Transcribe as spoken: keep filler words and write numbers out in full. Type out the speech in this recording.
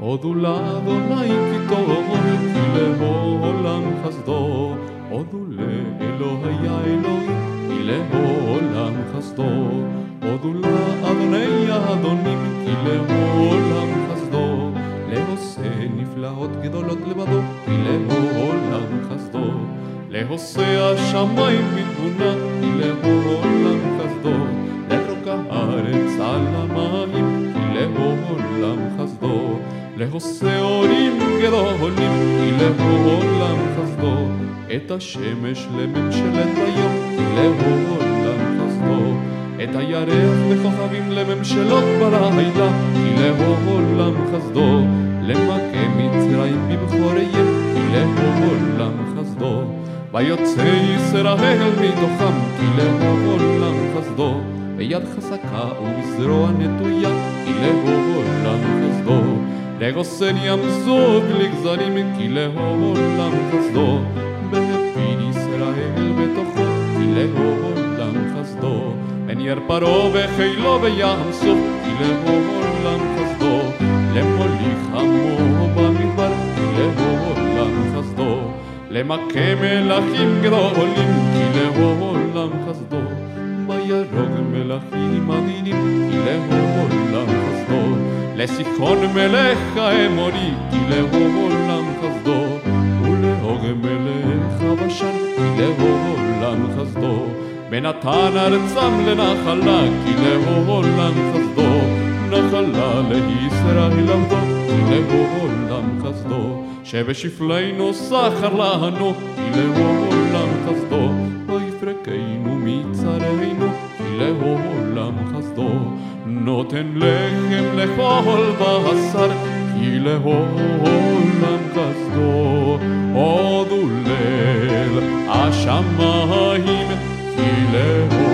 הודו לאדוני כי טוב, כי לעולם חסדו. הודו לאלוהי האלוהים, כי לעולם חסדו. הודו לאדוני האדונים, כי לעולם חסדו. לעושה נפלאות גדולות לבדו, כי לעולם חסדו. לעושה השמיים בתבונה, כי לעולם חסדו. לרוקע הארץ על המים, כי לעולם חסדו. לעושה אורים גדולים, כי לעולם חסדו. את השמש לממשלת היום, כי לעולם חסדו. את הירח וכוכבים לממשלות בלילה, כי לעולם חסדו. למכה מצרים בבחוריהם, כי לעולם חסדו. ויוצא ישראל מתוכם, כי לעולם חסדו. ביד חזקה ובזרוע נטויה, כי לעולם חסדו. לגוסן ים סוף לגזרים, כי לעולם חסדו. בהפיל ישראל בתוכו, כי לעולם חסדו. בין יר פרעה וחילו בים סוף, כי לעולם חסדו. למוליך עמו במדבר, כי לעולם חסדו. למכה מלכים גדולים, כי לעולם חסדו. וירוג מלכים עדינים, כי לעולם חסדו. לסיחון מלך האמורי, כי לעולם חסדו. ולעוג מלך הבשן, כי לעולם חסדו. ונתן ארצם לנחלה, כי לעולם חסדו. נחלה לישראל עבדו, כי לעולם חסדו. שבשפלנו סחר לנו, כי לעולם חסדו. ויפרקנו מצרינו, כי לעולם חסדו. נותן לחם לכל בשר, כי לעולם חסדו. הודו ליל השמיים, כי לעולם